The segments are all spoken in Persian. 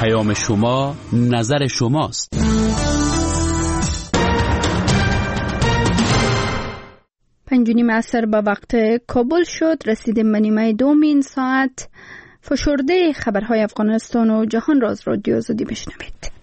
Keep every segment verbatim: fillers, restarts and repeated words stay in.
پیام شما نظر شماست. پنج و نیم عصر به وقت کابل شد. رسیدیم به نیمه دوم این ساعت. فشرده خبرهای افغانستان و جهان را از رادیو آزادی بشنوید.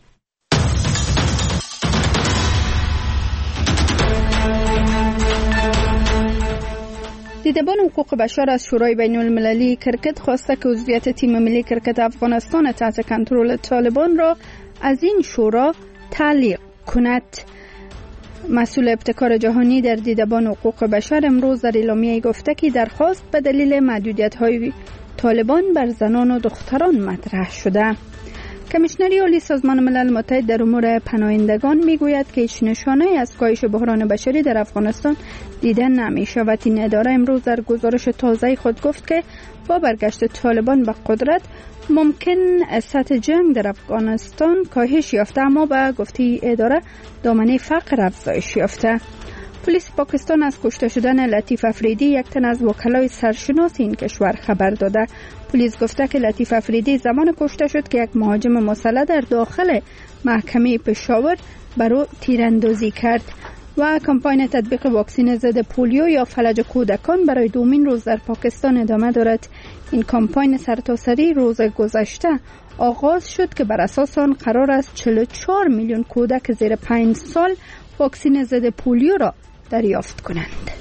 دیدبان حقوق بشر از شورای بین المللی کرکت خواسته که عضویت تیم ملی کرکت افغانستان تحت کنترل طالبان را از این شورا تعلیق کند. مسئول ابتکار جهانی در دیدبان حقوق بشر امروز در اعلامیه گفته که درخواست به دلیل محدودیت‌های طالبان بر زنان و دختران مطرح شده. کمیشنری عالی سازمان ملل متحد در امور پناهندگان میگوید که هیچ نشانه از کاهش بحران بشری در افغانستان دیده نمی شود. این اداره امروز در گزارش تازه خود گفت که با برگشت طالبان به قدرت ممکن سطح جنگ در افغانستان کاهش یافته، اما به گفته اداره دامنه فقر افزایش یافته. پلیس پاکستان از کشته شدن لطیف افریدی، یک تن از وکلای سرشناس این کشور، خبر داده. پلیس گفته که لطیف افریدی زمان کشته شد که یک مهاجم مسلح در داخل محکمه پشاور برای تیراندازی کرد. و کمپاین تطبیق واکسن ضد پولیو یا فلج کودکان برای دومین روز در پاکستان ادامه دارد. این کمپاین سرتاسری روز گذشته آغاز شد که بر اساس آن قرار است چهل و چهار میلیون کودک زیر پنج سال واکسن ضد پولیو را دریافت کنند.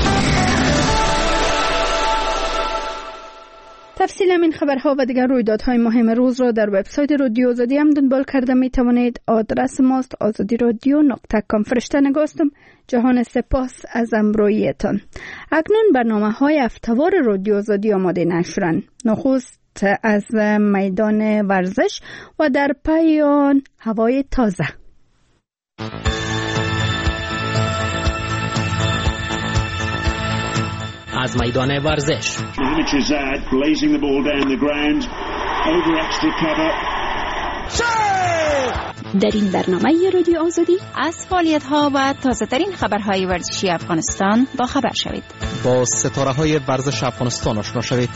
تفصیل این خبرها و دیگر رویدادهای مهم روز را در وبسایت رادیو آزادی هم دنبال کرده می توانید. آدرس ماست آزادی رادیو نقطه کام. فرشته نگاستم. جهان سپاس از همراهیتان. اکنون برنامه های هفته‌وار رادیو آزادی آماده نشرن. نخست از میدان ورزش و در پی آن هوای تازه. از میدان ورزش. در این برنامه رادیو آزادی از فعالیت‌ها و تازه‌ترین خبرهای ورزشی افغانستان با خبر شوید. با ستاره‌های ورزش افغانستان آشنا شوید.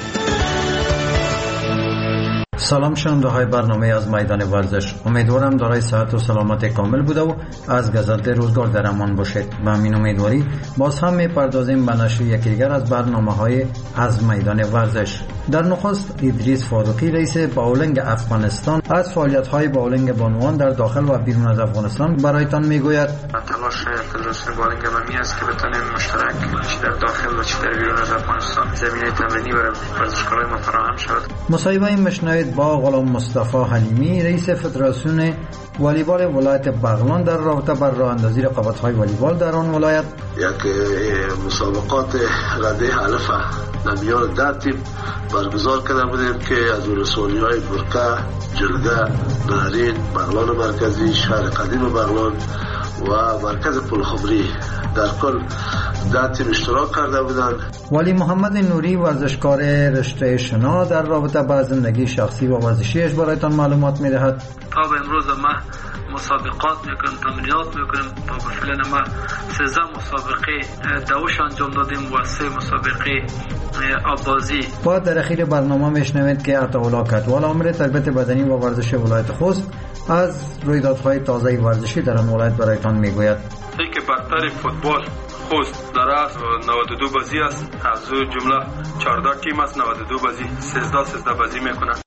سلام شنونده های برنامه از میدان ورزش. امیدوارم دارای صحت و سلامت کامل بوده و از گزند روزگار در امان باشید. به همین امیدواری باز هم میپردازیم به نشر یکی دیگر از برنامه های از میدان ورزش. در نخست ادریس فاروقی رئیس باولنگ افغانستان از فعالیت های باولنگ بانوان در داخل و بیرون از افغانستان برایتان میگوید. تلاش فدراسیون باولنگ ممی است که بتونیم مشترک چه در داخل و چه در بیرون از افغانستان زمینه تمرینی برای ورزشکارای ما فراهم شود. مصاحبه مشنوید با غلام مصطفی حلیمی رئیس فدراسیون والیبال ولایت بغلان در رابطه با راه اندازی رقابت‌های والیبال در آن ولایت. یک مسابقات رده الف در میان ده تیم برگزار کرده بودیم که از ولسوالی‌های برکه، جلگه، نارین، بغلان مرکزی، شهر قدیم بغلان و مرکز پلخمری در کل ده تیم اشتراک کرده بودند. ولی محمد نوری ورزشکار رشته شنا در رابطه با زندگی شخصی و ورزشیش برایتان معلومات می‌دهد. تا به امروز ما مسابقات میکنیم، تمرینات میکنیم. تا به فعلا ما سیزده مسابقه دوش انجام دادیم و سه مسابقه آبازی. با در اخیر برنامه میشنوید که عطاالله کدوال امر تربیت بدنی و ورزش ولایت خوست از رویدادهای تازه ورزشی در آن ولایت برایتان میگوید. اینکه برتر فوتبال خوست در است نود و دو بازی است. از جمله چهارده تیم است، نود و دو بازی، سیزده سیزده بازی میکنند.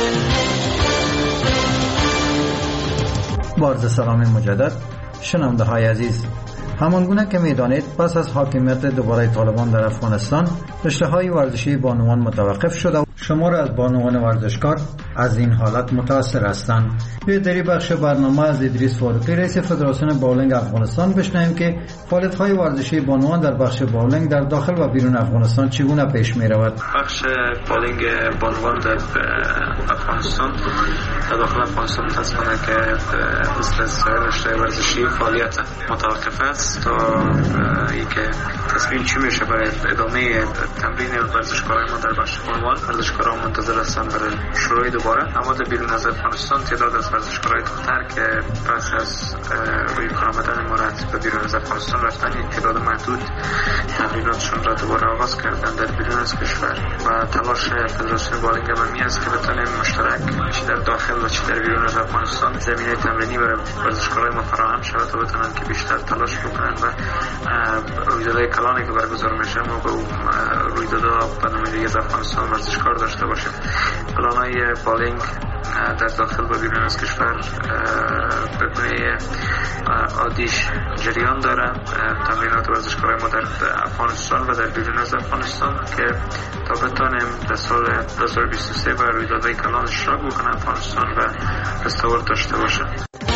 با سلام مجدد شنونده های عزیز، همانگونه که میدانید پس از حاکمیت دوباره طالبان در افغانستان رشته های ورزشی بانوان متوقف شده و شمار از بانوان ورزشکار از این حالت متاثر هستند. به دری بخش برنامه از ادریس فاروقی رئیس فدراسیون باولنگ افغانستان بشنویم که فعالیت های ورزشی بانوان در بخش باولنگ در داخل و بیرون افغانستان چگونه پیش می رود. بخش باولنگ بانوان در افغانستان در داخل افغانستان تصمیم که مثل سایر رشته ورزشی فعالیت متوقف است تا اینکه تصمیم چی میشه برای ادامه تمرین ورزشکاران ما در بخش بانوان. ورزشکاران منتظر هستن برای شروع دوباره، اما در بیرون از افغانستان تعداد از ورزشکارای دختر که پس از روی کار آمدن مرد به بیرون از افغانستان رفتن این تعداد محدود تمریناتشون را دوباره آغاز کردن در بیرون از کشور و تلاش فدراسیون باولنگ ممی است که بتونیم مشترک چه در داخل و چه در بیرون از افغانستان زمینه تمرینی برای ورزشکارای ما فراهم شود تا بتونن که بیشتر تلاش بکنن و رویدادهای کلانی که برگزار میشه ما به رویدادها به نمایندگی از افغانستان ورزشکار داشته باشیم. پلانای بالینگ در داخل و بیرون از کشور به گونه عادیش جریان داره. تمرینات ورزشکارای ما در افغانستان و در بیرون از افغانستان که تا بتانیم در سال دو هزار و بیست و سه بر رویدادهای کلان اشتراک بکنه افغانستان و دستاورد داشته باشه.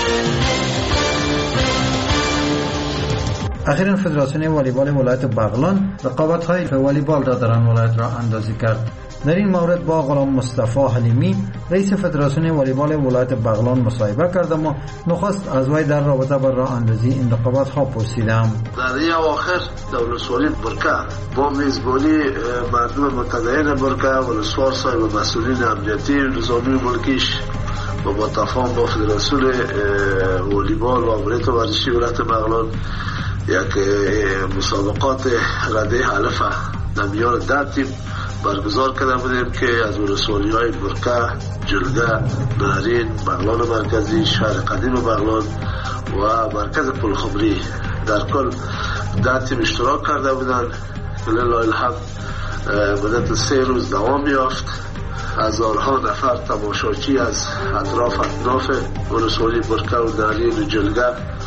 اخیراً فدراسیون والیبال ولایت بغلان رقابت‌های والیبال را در آن ولایت را اندازی کرد. در این مورد با غلام مصطفی حلیمی رئیس فدراسیون والیبال ولایت بغلان مصاحبه کردم و نخست از وی در رابطه با راه اندازی این رقابت‌ها پرسیدم. در این اواخر ولسوالی برکه با میزبانی مردم متدین برکه ولسوار صاحب مسئولین امنیتی نظامی ملکیش و با تفاهم با فدراسیون والیبال و امنیت ورزشی ولایت بغلان یک مسابقات رده الف در میان ده تیم برگزار کرده بودیم که از ولسوالی های برکه، جلگه، نهرین، بغلان مرکزی، شهر قدیم بغلان و مرکز پلخمری در کل ده تیم اشتراک کرده بودند که لله الحمد مدت سه روز دوام یافت. هزارها نفر تماشاچی از اطراف اطراف ولسوالی برکه و نهرین و جلگه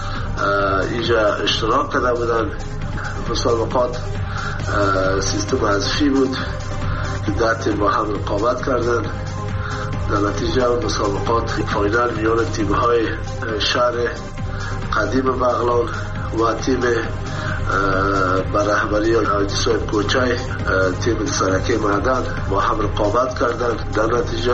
اینجا اشتراک کرده بودند. مسابقات سیستم حذفی بود که ده تیم با هم رقابت کردند. در نتیجه مسابقات فاینال میان تیم‌های شهر قدیم بغلان و تیم بر رهبری حاجی صاحب کوچای تیم سرکی معدن با هم رقابت کردند. در نتیجه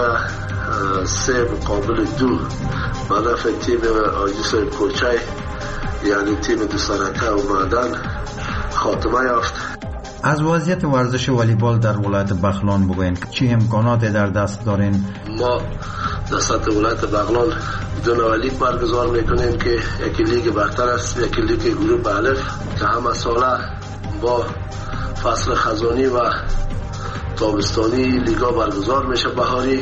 سه مقابل دو به نفع تیم حاجی صاحب کوچای یعنی تیم دو سرکه و معدن خاتمه یافت. از وضعیت ورزش والیبال در ولایت بغلان بگوین چه امکاناتی در دست دارین؟ ما در سطح ولایت بغلان دو نوع لیگ برگزار میکنیم که یکی لیگ برتر است، یکی لیگ گروه الف که همه ساله با فصل خزانی و تابستانی لیگا برگزار میشه بهاری.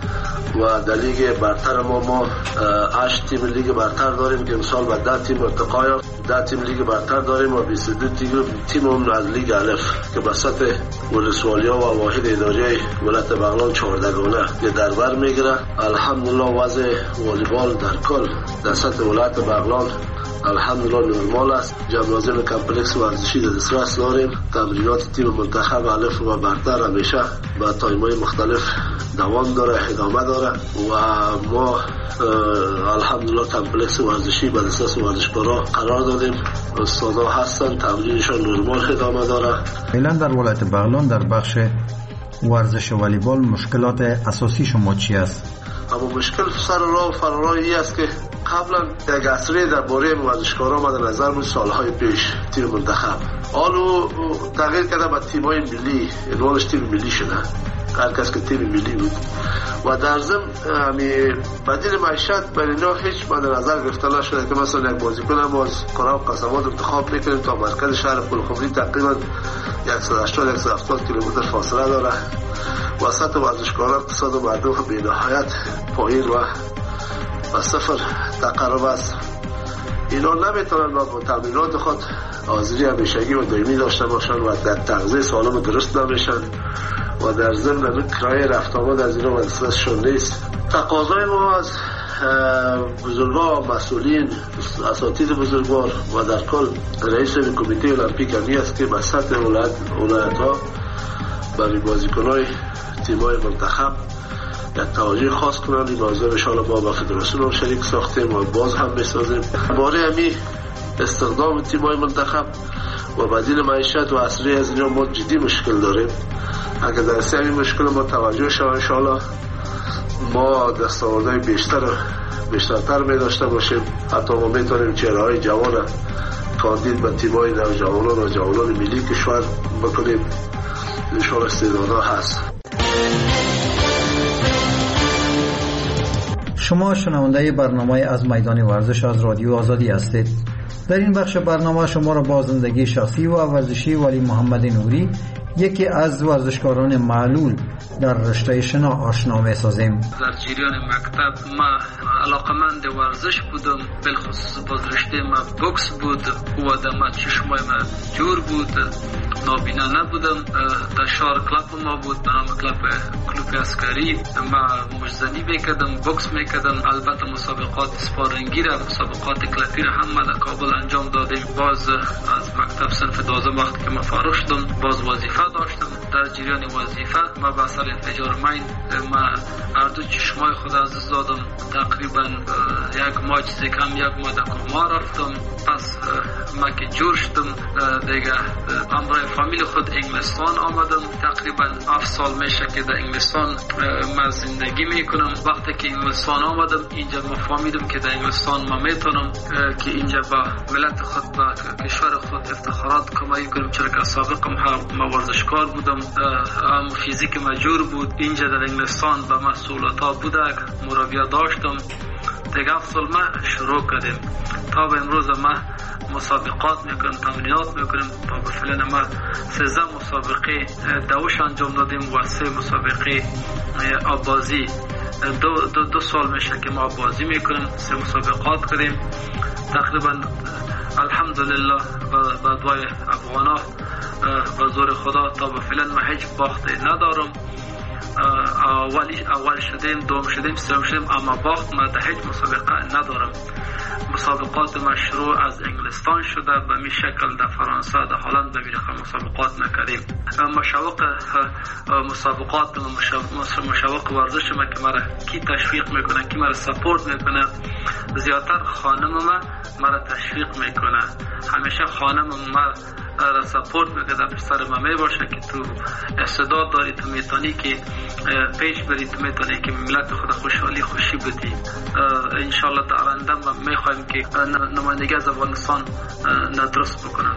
و در لیگ برتر ما ما هشت تیم لیگ برتر داریم که امسال با ده تیم ارتقا یافت. ده تیم لیگ برتر داریم و بیست و دو تیم هم از لیگ الف که به سطح ولسوالیا و واحد اداری ولایت بغلان چهاردگانه که در بر میگیره. الحمدلله وضع والیبال در کل در سطح ولایت بغلان الحمدلله نرمال است. جمنازیم کمپلکس ورزشی در دسترس داریم. تمرینات تیم منتخب الف و برتر همیشه با تایم‌های مختلف دوام داره، ادامه داره و ما الحمدلله کمپلکس ورزشی به دسترس ورزشکارا قرار دادیم. استادا هستن، تمرینشان نرمال ادامه داره. فعلا در ولایت بغلان در بخش ورزش والیبال مشکلات اساسی شما چی است؟ اما مشکل سر راه و فرارایی است که قبلا یک عصری در باره ورزشکارا مد نظر بود سالهای پیش تیم منتخب حالو تغییر کرده به تیم‌های ملی، انوالش تیم ملی شده، هر کس که تیم ملی بود و در ضمن همی بدیل معیشت برای اینا هیچ مد نظر گرفته نشده که مثلا یک بازیکن ما از قرا و قسمات انتخاب میکنیم تا مرکز شهر پلخمری تقریبا صد و هشتاد صد و هفتاد کیلومتر فاصله داره. وسط ورزشکاران اقتصاد مردم به نهایت پایین و و صفر تقرب است. اینا نمیتونن با تمرینات خود حاضری همیشگی و دائمی داشته باشن و در تغذیه سالم درست نمیشن و در ضمن کرایه رفت آمد از اینا دسترسشون نیست. تقاضای ما از بزرگوار، مسئولین، اساتید بزرگوار و در کل رئیس کمیته المپیک همی است که به سطح ولایت ها برای بازیکنای تیمای منتخب یک توجه خاص کنند. این موضوع انشاءالله ما با فدراسیون شریک ساختیم و باز هم بسازیم. باره همی استخدام تیمای منتخب و بدیل معیشت و عصری از اینجا ما جدی مشکل داریم. اگر در سه همین مشکل ما توجه شد انشاءالله ما دستاوردهای بیشتر بیشترتر می داشته باشیم. حتی ما میتونیم چهره‌های جوان کاندید به تیمای نوجوانان و جوانان ملی کشور بکنیم. انشاءالله استعدادها هست. شما شنونده برنامه از میدان ورزش از رادیو آزادی هستید. در این بخش برنامه شما را با زندگی شخصی و ورزشی ولی محمد نوری، یکی از ورزشکاران معلول در رشته شنا آشنا می‌سازیم. در جریان مکتب ما علاقمند ورزش بودم، بالخصوص باز رشته ما بوکس بود و دم چشمای ما جور بود، نابینا نبودم. در شهر کلاب ما بود به نام کلاب کلوب عسکری، ما مجزنی میکردم، بوکس میکردم. البته مسابقات سپارینگی را، مسابقات کلپی را هم ما در کابل انجام دادیم. باز از مکتب صنف دوازدهم وقتی که ما فارغ شدم باز وظیفه داشتم. در جریان وظیفه ما به اثر انفجار مین ما هر دو چشمای خود عزیز دادم. تقریبا یک ماه چیزی کم یک ماه در کما رفتم. پس ما که جور شدم دیگه همراه فامیل خود انگلستان آمدم. تقریبا هفت سال میشه که در انگلستان ما زندگی میکنم. وقتی که انگلستان آمدم اینجا ما فهمیدم که در انگلستان ما میتونم که اینجا با ملت خود با کشور خود افتخارات کمایی کنم، چرا که سابقم ما ورزشکار بودم، هم فیزیک مجور بود. اینجا در انگلستان با مسئولیت ها بودک، مربیا داشتم. دیگه افضل ما شروع کردیم تا به امروز ما مسابقات میکنیم، تمرینات میکنیم. تا به فعلا ما سیزده مسابقه دوش انجام دادیم و سه مسابقه آبازی. دو, دو, دو سال میشه که ما بازی میکنیم، سه مسابقات کردیم. تقریبا الحمدلله با دعای افغانا و زور خدا تا به فعلا ما هیچ باختی ندارم. اولی اول شدیم، دوم شدیم، سوم شدیم، اما باخت ما در هیچ مسابقه ندارم. مسابقات ما شروع از انگلستان شده، به می شکل در فرانسه، در هلند به می مسابقات نکردیم. مشوق مسابقات مشوق ورزش ما که مرا کی تشویق میکنه، کی مرا سپورت میکنه، زیادتر خانم ما مرا تشویق میکنه. همیشه خانم ما را سپورت میکنه، پسر ما می باشه که تو استعداد داری، تو میتونی که پیش بری، تو میتونی که ملت خود خوشحالی خوشی بدی. انشالله در آینده ما میخوایم که نمایندگی از افغانستان ندرست بکنم.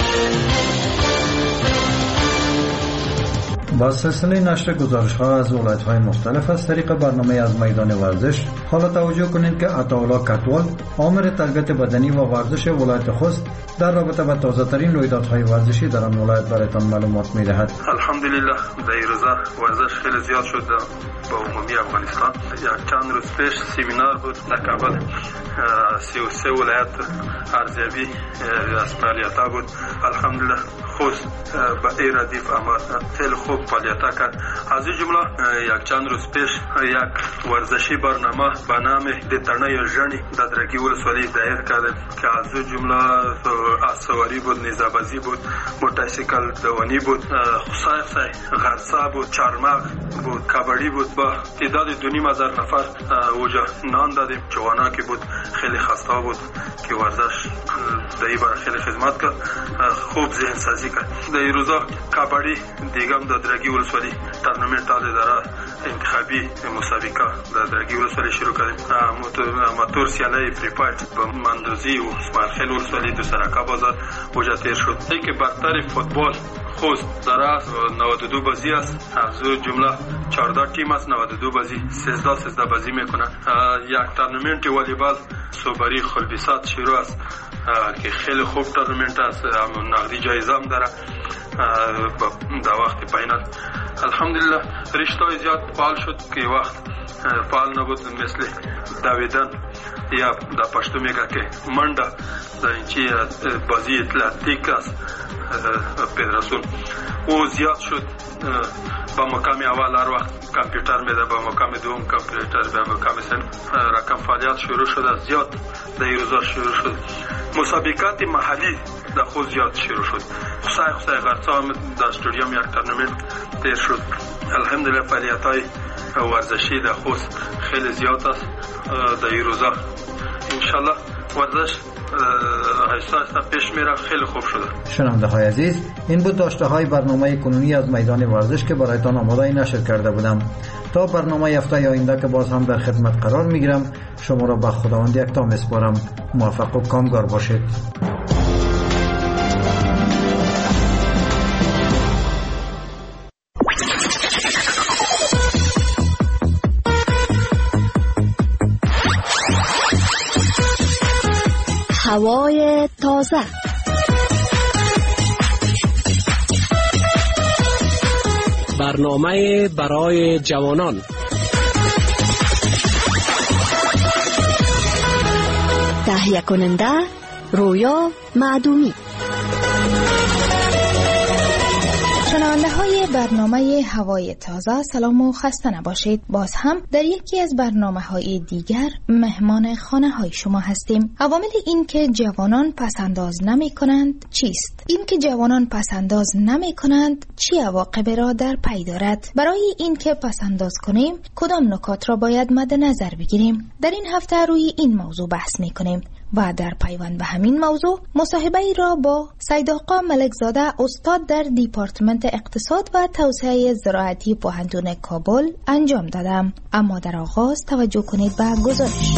با سلسله نشر گزارش ها از ولایت های مختلف از طریق برنامه از میدان ورزش، حالا توجه کنید که عطاالله کتوال آمر تربیت بدنی و ورزش ولایت خوست در رابطه با تازه ترین رویدادهای ورزشی در آن ولایت برایتان معلومات میدهد. الحمدلله در این روزا ورزش خیلی زیاد شد با عمومی افغانستان. یک چند روز پیش سمینار بود در کابل، سی و سه ولایت ارزیابی از فعالیت‌ها بود. الحمدلله خوست با این ردیف اما خیلی خوب فعالیت‌ها کرد. از این جمله یک چند روز پیش یک ورزشی برنامه به نام دترنه ژنی در درگی ولسوالی دایر کردیم که از این جمله اسواری بود، نیزه‌بازی بود، موتورسیکل دوانی بود، خصای خصای غرسا بود، چارمغ بود، کبڈی بود. با تعداد دو نیم هزار نفر اوجا نان دادیم. جوانا که بود خیلی خسته بود که ورزش در این باره خیلی خدمت کرد، خوب ذهن سازی کرد. در این روزا کبڈی دیگه هم در درگی ولسوالی تورنمنت داره انتخابی مسابقه در درگی ولسوالی شروع کردیم. موتور سیالی فری فایت با مندوزی و اسماعیل ولسوالی دو سرکا بازار اوجا تیر شد. که برتر فوتبال خوست در نود و دو بازی است، از جمله چهارده تیم است، نود و دو بازی سیزده سیزده بازی میکنن. یک تورنمنت والیبال صوبری خلبیسات شروع است که خیلی خوب تورنمنت است، نقدی جایزه هم داره در وقت پایینات. الحمدلله رشته زیاد فعال شد که وقت فعال نبود، مثل دویدن یا در پشتو میگه که منډه در اینچی بازی اتلتیک است فدراسیون او زیاد شد. با مقام اول هر وقت کامپیوتر میده، با مقام دوم کامپیوتر، با مقام سن رقم فعالیت شروع شد، زیاد در این روزا شروع شد. مسابقات محلی در خود زیاد شروع شد. خصای خصای غرسا هم در استادیوم یک تورنمنت تیر شد. الحمدلله فعالیت های ورزشی در خود خیلی زیاد است در این روزا. انشالله ورزش آهسته آهسته پیش میره، خیلی خوب شده. شنونده های عزیز، این بود داشته های برنامه کنونی از میدان ورزش که برایتان آماده نشر کرده بودم. تا برنامه هفته آینده که باز هم در خدمت قرار میگیرم، شما را به خداوند یکتا میسپارم. موفق و کامگار باشید. هوای تازه. برنامه برای جوانان. تهیه کننده رویا معدومی. شنونده های برنامه هوای تازه، سلام و خسته نباشید. باز هم در یکی از برنامه های دیگر مهمان خانه های شما هستیم. عوامل این که جوانان پسنداز نمی کنند چیست؟ این که جوانان پسنداز نمی کنند چی عواقبی را در پی دارد؟ برای این که پسنداز کنیم کدام نکات را باید مد نظر بگیریم؟ در این هفته روی این موضوع بحث می کنیم و در پیوند به همین موضوع مصاحبه ای را با سید آقا ملکزاده، استاد در دیپارتمنت اقتصاد و توسعه زراعتی پوهنتون کابل انجام دادم. اما در آغاز توجه کنید به گزارش.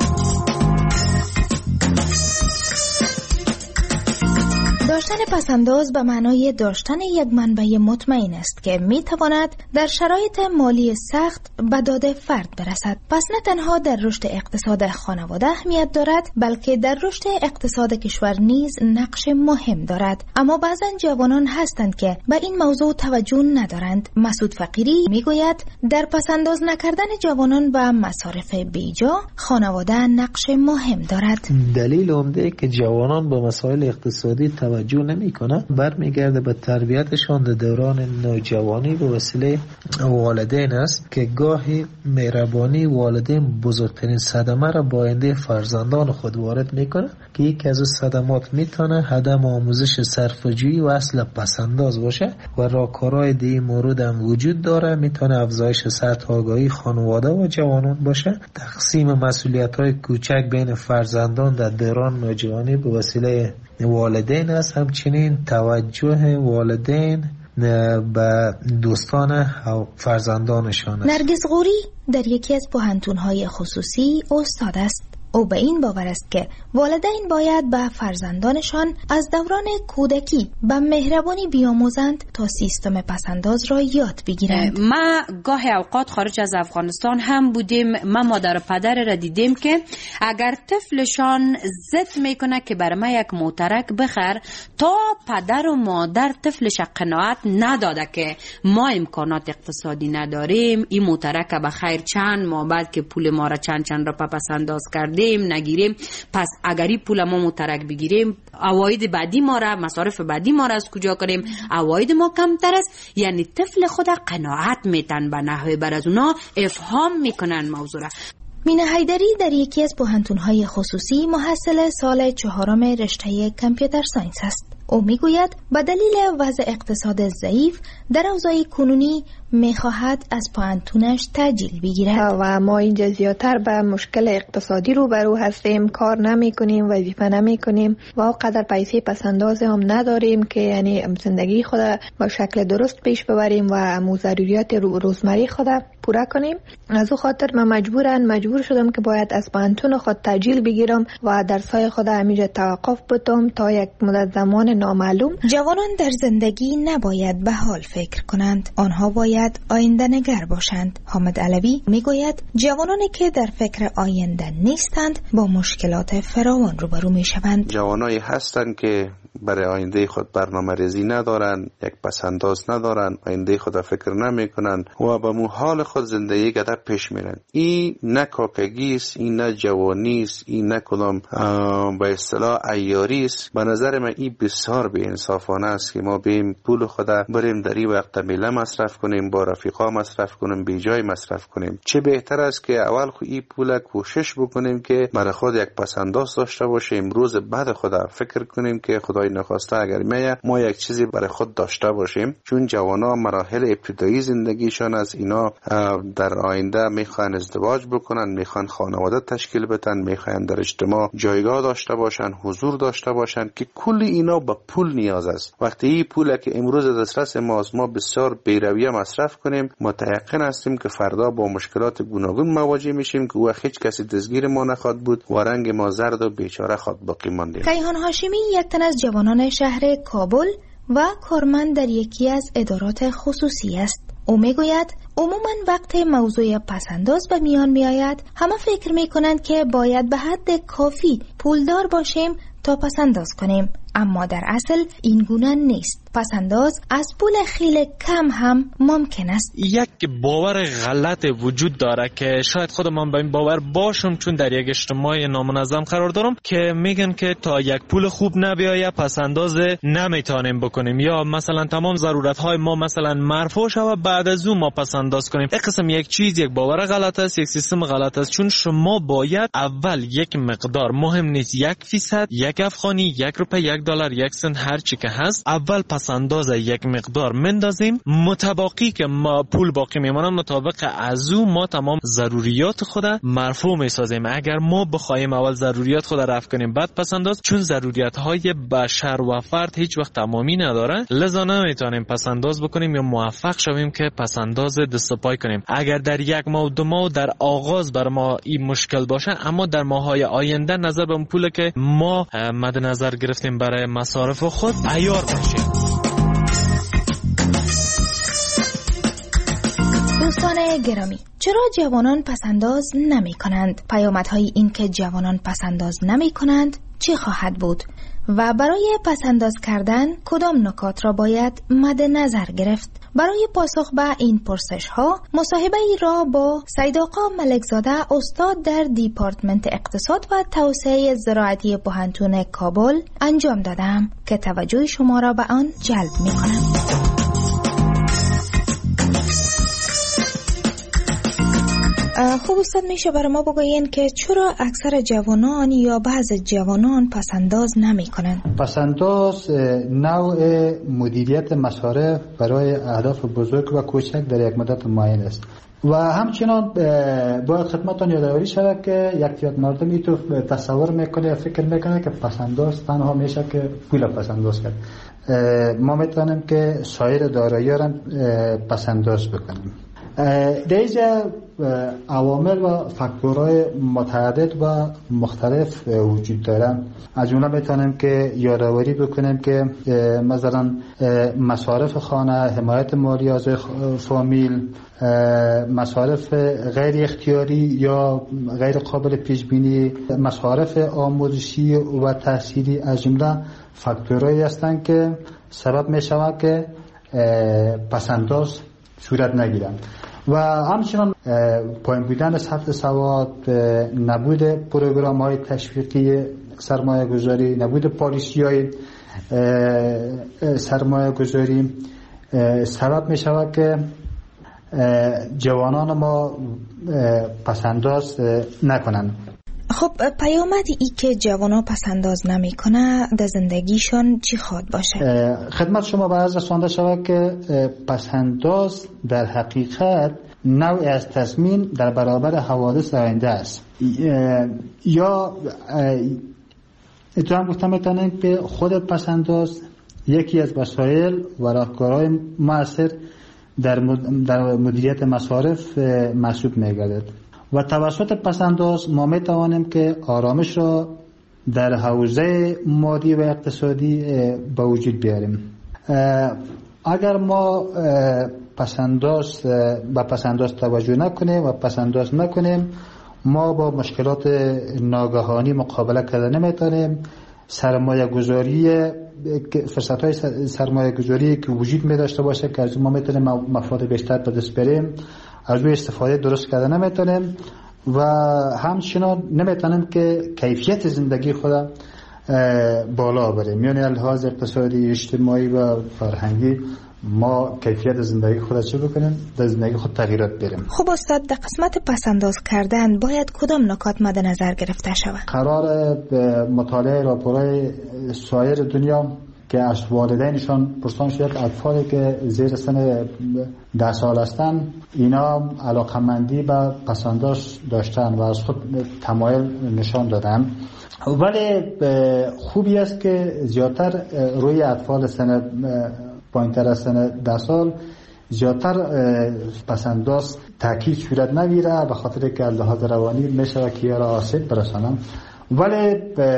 داشتن پسنداز به معنای داشتن یک منبع مطمئن است که می تواند در شرایط مالی سخت به داد فرد برسد. پس نه تنها در رشد اقتصاد خانواده اهمیت دارد، بلکه در رشد اقتصاد کشور نیز نقش مهم دارد. اما بعضا جوانان هستند که به این موضوع توجه ندارند. مسعود فقیری می گوید در پسنداز نکردن جوانان و مصارف بیجا خانواده نقش مهم دارد. دلیل عمده که جوانان به مسائل اقتصادی توجه نمی‌کنه برمیگرده به تربیتشان در دوران نوجوانی به وسیله والدین است که گاهی مهربانی والدین بزرگترین صدمه را با آینده فرزندان خود وارد میکنه که یک از صدمات میتونه عدم آموزش صرفه‌جویی و اصل پسنداز باشه و راهکارهای دیگه مورد هم وجود داره. میتونه افزایش سطح آگاهی خانواده و جوانان باشه، تقسیم مسئولیت‌های کوچک بین فرزندان در دوران نوجوانی به وسیله والدین است، همچنین توجه والدین به دوستان فرزندانشان است. نرگس غوری در یکی از پوهنتون‌های خصوصی استاد است. او به این باور است که والدین باید به فرزندانشان از دوران کودکی به مهربانی بیاموزند تا سیستم پسنداز را یاد بگیرند. ما گاهی اوقات خارج از افغانستان هم بودیم، ما مادر و پدر را دیدیم که اگر طفلشان ضد میکنه که برای ما یک موترک بخر، تا پدر و مادر طفلش قناعت نداده که ما امکانات اقتصادی نداریم، این موترک بخیر چند ماه بعد که پول ما را چند چند را پسنداز کردیم نگیریم، پس اگری پول ما مترک بگیریم عواید بعدی ما را، مصارف بعدی ما را از کجا کنیم؟ عواید ما کمتر است. یعنی طفل خود کقناعت میتن به نحوه بر از اونا افهام میکنن موضوع را. مینه حیدری در یکی از پوهنتون‌های خصوصی محصل سال چهارم رشته کامپیوتر ساینس است. او میگوید به دلیل وضع اقتصاد ضعیف در اوضاع کنونی میخواهد از پوهنتونش تأجیل بگیرد و ما اینجا زیادتر به مشکل اقتصادی روبرو هستیم، کار نمی کنیم، وظیفه نمی کنیم و اونقدر پیسه پسنداز هم نداریم که یعنی زندگی خود با شکل درست پیش ببریم و امو ضروریات روزمره خود پورا کنیم. از او خاطر من مجبورن مجبور شدم که باید از پوهنتون خود تأجیل بگیرم و درسای خود همیشه توقف بدم تا یک مدت زمان نامعلوم. جوانان در زندگی نباید به حال فکر کنند، آنها باید آینده نگر باشند. حامد علوی میگوید جوانانی که در فکر آینده نیستند با مشکلات فراوان روبرو میشوند. جوانایی هستند که برای آینده خود برنامه ریزی ندارن، یک پسنداز ندارن، آینده خود فکر نمی کنن و به مو حال خود زندگی گذر پیش میرن. این نه کاکگی است، این نه جوانی است، این نه کدام به اصطلاح عیاری است. به نظر من این بسیار بی انصافانه است که ما بیم پول خود بریم در این وقت میله مصرف کنیم، با رفیقا مصرف کنیم، بی جای مصرف کنیم. چه بهتر است که اول خو این پول کوشش بکنیم که برای خود یک پسنداز داشته باشیم، روز بعد خود فکر کنیم که خدای نخواسته اگر میه ما یک چیزی برای خود داشته باشیم. چون جوانا مراحل ابتدایی زندگیشان از اینا در آینده میخوان ازدواج بکنن، میخوان خانواده تشکیل بدن، میخوان در اجتماع جایگاه داشته باشن، حضور داشته باشن که کل اینا به پول نیاز است. وقتی این پول که امروز دسترس ماست ما بسیار بی‌رویه مصرف کنیم، متيقن هستیم که فردا با مشکلات گوناگون مواجه میشیم که او هیچ کسی دستگیر ما نخواد بود و رنگ ما زرد و بیچاره خود باقی ماندیم. کیهان هاشمی یک تن از جوانان شهر کابل و کارمند در یکی از ادارات خصوصی است. او میگوید عموما وقت موضوع پسنداز به میان میآید همه فکر میکنند که باید به حد کافی پولدار باشیم تا پسنداز کنیم. اما در اصل این گونه نیست. پسنداز از پول خیلی کم هم ممکن است. یک باور غلط وجود داره که شاید خود من به این باور باشم، چون در یک اجتماع نامنظم قرار دارم که میگن که تا یک پول خوب نبیایه پسنداز نمیتونیم بکنیم، یا مثلا تمام ضرورت های ما مثلا مرفوع شوه بعد از اون ما پسنداز کنیم. این قسم یک چیز، یک باور غلط است، یک سیستم غلط است. چون شما باید اول یک مقدار، مهم نیست یک فیصد، یک افغانی، یک روپیه، یک دلار، یک سنت، هر چی که هست، اول پسنداز یک مقدار مندازیم، متباقی که ما پول باقی میمونه مطابق از او ما تمام ضروریات خود مرفوع میسازیم. اگر ما بخوایم اول ضروریات خود رفع کنیم بعد پسنداز، چون ضروریات های بشر و فرد هیچ وقت تمامی نداره، لذا نمیتونیم پسنداز بکنیم یا موفق شویم که پسنداز دست پای کنیم. اگر در یک ماه و دو ماه در آغاز بر ما این مشکل باشه، اما در ماهای آینده نظر به پول که ما مد نظر گرفتیم برای مصارف خود عیار بشیم. دوستان گرامی، چرا جوانان پسنداز نمی کنند؟ پیامدهای این که جوانان پسنداز نمی کنند چی خواهد بود؟ و برای پسنداز کردن کدام نکات را باید مد نظر گرفت؟ برای پاسخ به این پرسش ها مصاحبه ای را با سید آقا ملکزاده، استاد در دیپارتمنت اقتصاد و توسعه زراعتی پوهنتون کابل انجام دادم که توجه شما را به آن جلب می کنم. خوب استاد، میشه برای ما بگوین که چرا اکثر جوانان یا بعض جوانان پسنداز نمی کنند؟ پسنداز نوع مدیریت مصارف برای اهداف بزرگ و کوچک در یک مدت معین است و همچنان باید خدمتتان یادآوری شود که یک تعداد مردم اینطور تصور میکنه یا فکر میکنه که پسنداز تنها میشه که پول پسنداز کرد. ما میتونیم که سایر دارایی‌ها را پسنداز بکنیم. در اینجا عوامل و فاکتورهای متعدد و مختلف وجود دارن. از جمله میتونیم که یادآوری بکنیم که مثلا مصارف خانه، حمایت مالی از فامیل، مصارف غیر اختیاری یا غیر قابل پیش بینی، مصارف آموزشی و تحصیلی از جمله فاکتورهایی هستند که سبب میشود که پسنداز صورت نگیرند. و همچنان پایین بودن سطح سواد، نبود پروگرام های تشویقی سرمایه گذاری، نبود پالیسی های سرمایه گذاری سبب می شود که جوانان ما پسنداز نکنند. خب پیامد ای که جوانا پسنداز نمی کنه در زندگیشون چی خواد باشه؟ خدمت شما به عرض رسانده شود که پسنداز در حقیقت نوعی از تضمین در برابر حوادث آینده است. یا اتفاقا گفتم میتونیم که خود پسنداز یکی از وسایل و راهکارهای مؤثر در مدیریت مصارف محسوب میگردد و توسط پسنداز ما می توانیم که آرامش را در حوزه مادی و اقتصادی به وجود بیاریم. اگر ما پسنداز به پسنداز توجه نکنیم و پسنداز نکنیم، ما با مشکلات ناگهانی مقابله کردن نمیتونیم. سرمایه گذاری، فرصت های سرمایه گذاری که وجود می داشته باشه که از ما میتونیم مفاد بیشتر به دست بریم، از روی استفاده درست کردن نمیتونیم و همچنان نمیتونیم که کیفیت زندگی خود بالا بریم. یعنی لحاظ اقتصادی، اجتماعی و فرهنگی ما کیفیت زندگی خود چه بکنیم؟ در زندگی خود تغییرات بریم. خب استاد، در قسمت پسنداز کردن باید کدام نکات مد نظر گرفته شود؟ قرار مطالعه راپورهای سایر دنیا که از والدینشان پرسان شده که اطفالی که زیر سن ده سال هستند اینا علاقمندی به پسنداز داشتن و از خود تمایل نشان دادن، ولی خوبی است که زیادتر روی اطفال سن پایین‌تر از سن ده سال زیادتر پسنداز تاکید صورت نگیره به خاطر که از لحاظ روانی میشه که یا را آسیب برسانم، ولی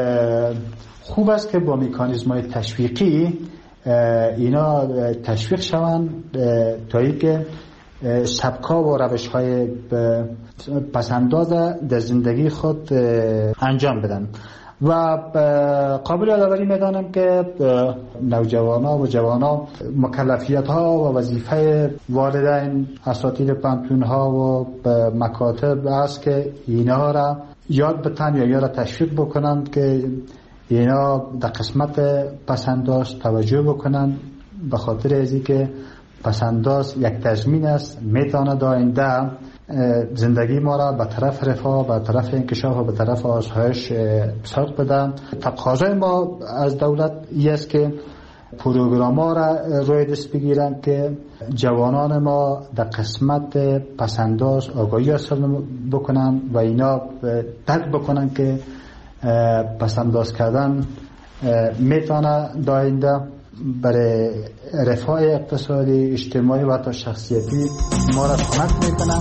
خوب است که با مکانیزم‌های تشویقی اینا تشویق شوند تا اینکه سبکا و روش‌های پسنداز در زندگی خود انجام بدن. و قابل یادآوری میدانم که نوجوانان و جوانان مکلفیت ها و وظیفه والدین، اساتید پانتون ها و مکاتب است که اینا را یاد بتن یا یاد تشویق بکنند که اینا در قسمت پسنداز توجه بکنند، به خاطر ازی که پسنداز یک تضمین است میتونه در آینده زندگی ما را به طرف رفاه، به طرف انکشاف و به طرف آسایش ساق بده. تقاضای ما از دولت این است که پروگرام ها را روی دست بگیرن که جوانان ما در قسمت پسنداز آگاهی حاصل بکنن و اینا درک بکنن که پسنداز کردن میتونه در آینده برای رفاه اقتصادی، اجتماعی و حتی شخصیتی ما را کمک میکنه.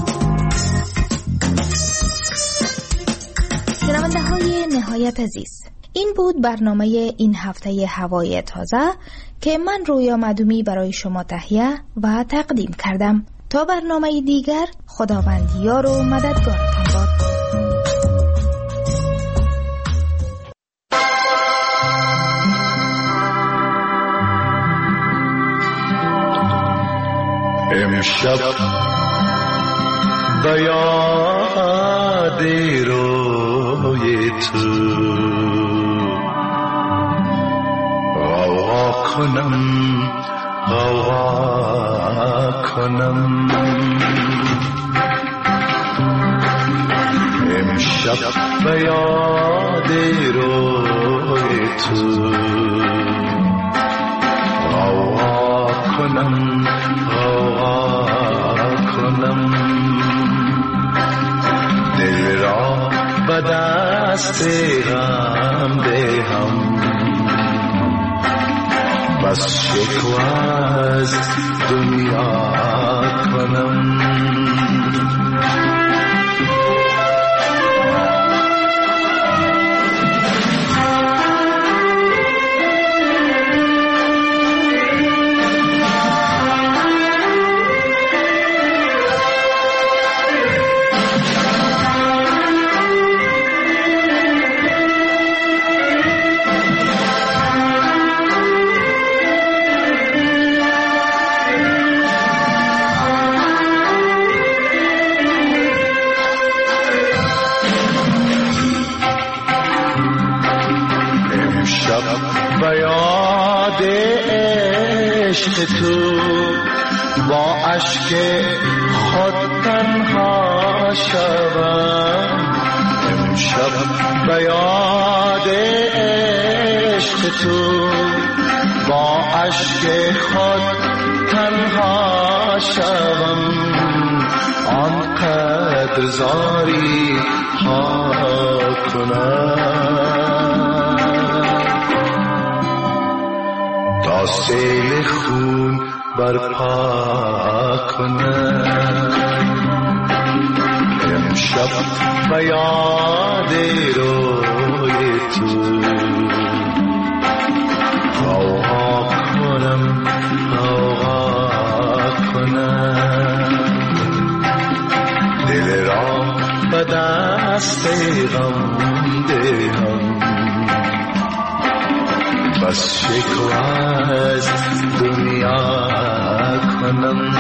شنونده های نهایت عزیز، این بود برنامه این هفته هوای تازه که من رویا معدومی برای شما تهیه و تقدیم کردم. تا برنامه دیگر، خداوندیار و مددگارتان باد. امشب به یاد روی تو غوغا کنم غوغا کنم امشب به یاد روی تو غوغا کنم کنم دل را به دست غم دهم، بس شکوه از دنیا کنم. تو با اشک خود تنها شوم، امشب به یاد عشق تو با اشک خود تنها شوم. آنقدر زاری ها کنم تا سیل خون برپا کنم. امشب به یاد روی تو غوغا کنم غوغا کنم، دل را به دست غم دهم، بس شکوه از دنیا کنم.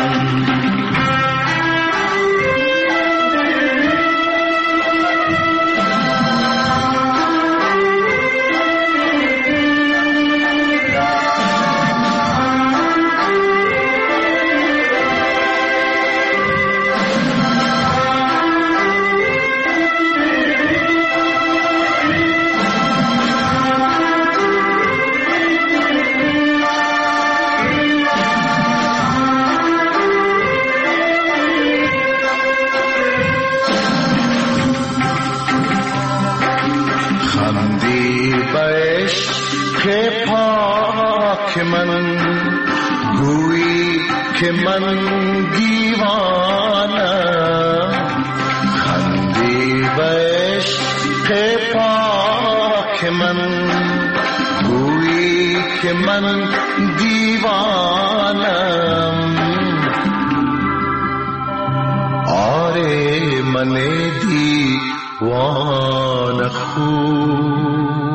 که من دیوانم، خندی به عشق پاک من، گویی که من دیوانم. آره من دیوانه خوب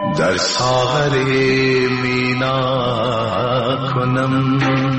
در ساغر مینا کنم.